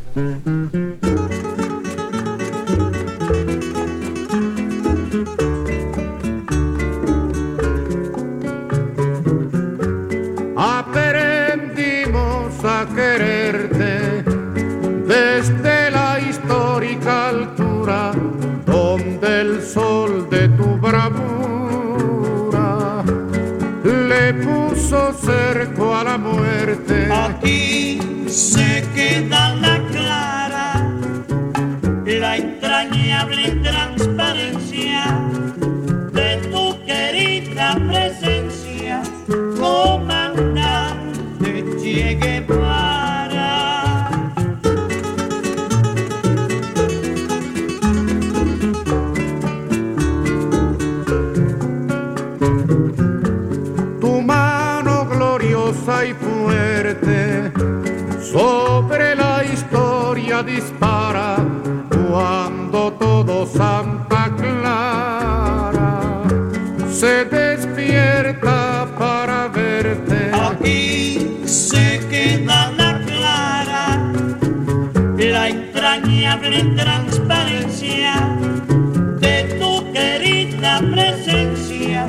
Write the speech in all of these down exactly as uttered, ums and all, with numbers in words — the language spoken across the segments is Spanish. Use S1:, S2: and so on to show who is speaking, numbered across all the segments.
S1: Aprendimos a quererte desde la histórica altura donde el sol de tu bravura le puso cerco a la muerte.
S2: Aquí se queda la clara, la entrañable transparencia de tu querida presencia, comandante Che Guevara.
S1: Tu mano gloriosa y fuerte sobre la historia dispara cuando todo Santa Clara se despierta para verte.
S2: Aquí se queda la clara, la entrañable transparencia de tu querida presencia,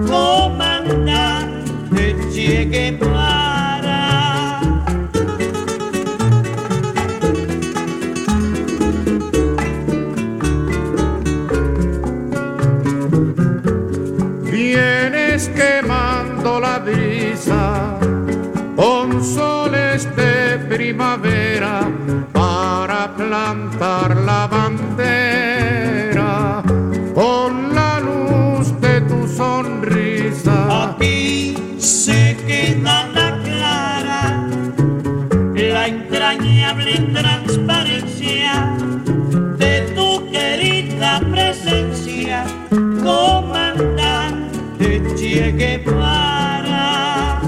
S2: comandante Che Guevara.
S1: Vienes quemando la brisa con soles de primavera para plantar la bandera con la luz de tu sonrisa.
S2: Aquí se queda la clara, la entrañable transparencia de tu querida presencia, comandante Che Guevara.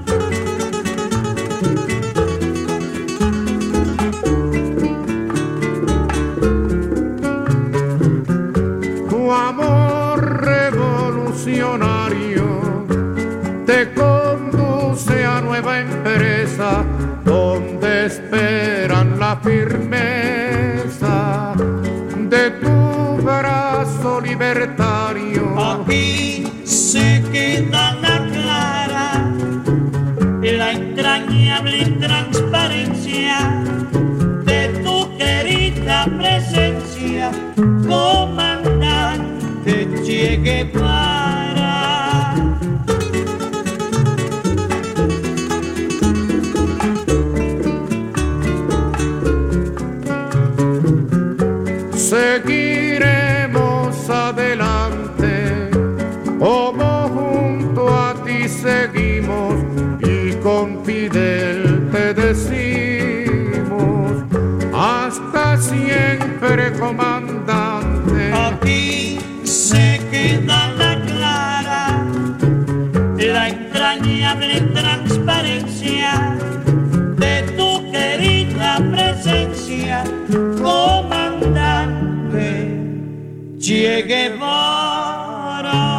S1: Tu amor revolucionario te conduce a nueva empresa donde esperan la firmeza de tu brazo libertario.
S2: Aquí se queda la clara, la entrañable transparencia de tu querida presencia, comandante Che Guevara.
S1: Seguiremos adelante, como junto a ti seguimos, y con Fidel te decimos, hasta siempre, comandante.
S2: Aquí se queda la clara, la entrañable transparencia de tu querida presencia, comandante Che Guevara.